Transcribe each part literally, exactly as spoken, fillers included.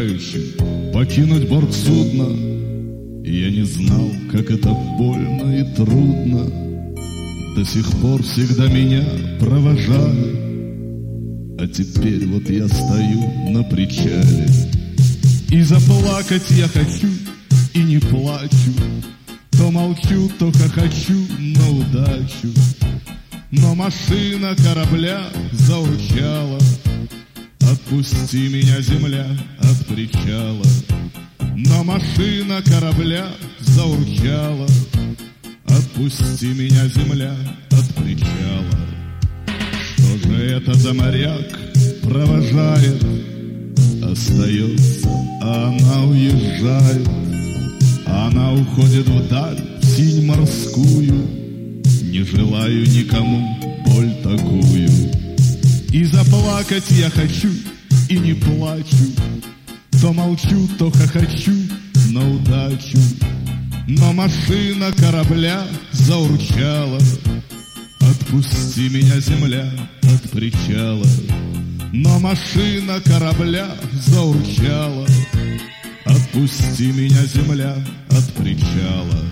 утопающим покинуть борт судна. И я не знал, как это больно и трудно. До сих пор всегда меня провожали. А теперь вот я стою на причале. И заплакать я хочу, и не плачу. То молчу, то хохочу на удачу. Но машина корабля заурчала. Отпусти меня, земля, от причала. Но машина корабля заурчала. Отпусти меня, земля, от причала. Что же это за моряк провожает? Остается, а она уезжает. Она уходит вдаль, в синь морскую. Не желаю никому боль такую. И заплакать я хочу, и не плачу. То молчу, то хохочу на удачу. Но машина корабля заурчала. Отпусти меня, земля, от причала. Но машина корабля заурчала. Отпусти меня, земля, от причала.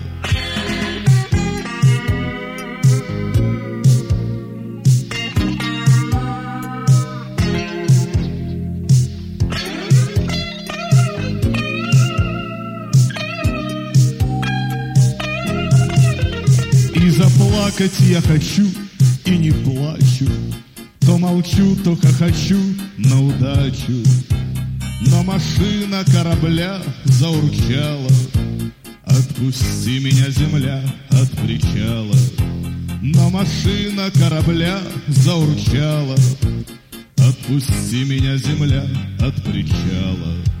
И заплакать я хочу, и не плачу. То молчу, то хохочу на удачу. Но машина корабля заурчала. Отпусти меня, земля, от причала. Но машина корабля заурчала. Отпусти меня, земля, от причала.